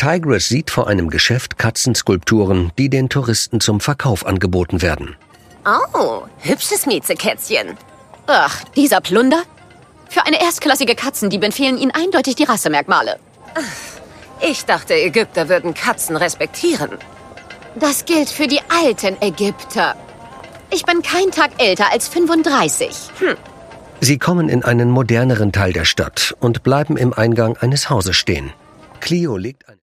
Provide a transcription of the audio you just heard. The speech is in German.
Tigris sieht vor einem Geschäft Katzenskulpturen, die den Touristen zum Verkauf angeboten werden. Oh, hübsches Miezekätzchen. Ach, dieser Plunder? Für eine erstklassige Katzendiebin fehlen Ihnen eindeutig die Rassemerkmale. Ich dachte, Ägypter würden Katzen respektieren. Das gilt für die alten Ägypter. Ich bin kein Tag älter als 35. Sie kommen in einen moderneren Teil der Stadt und bleiben im Eingang eines Hauses stehen. Clio legt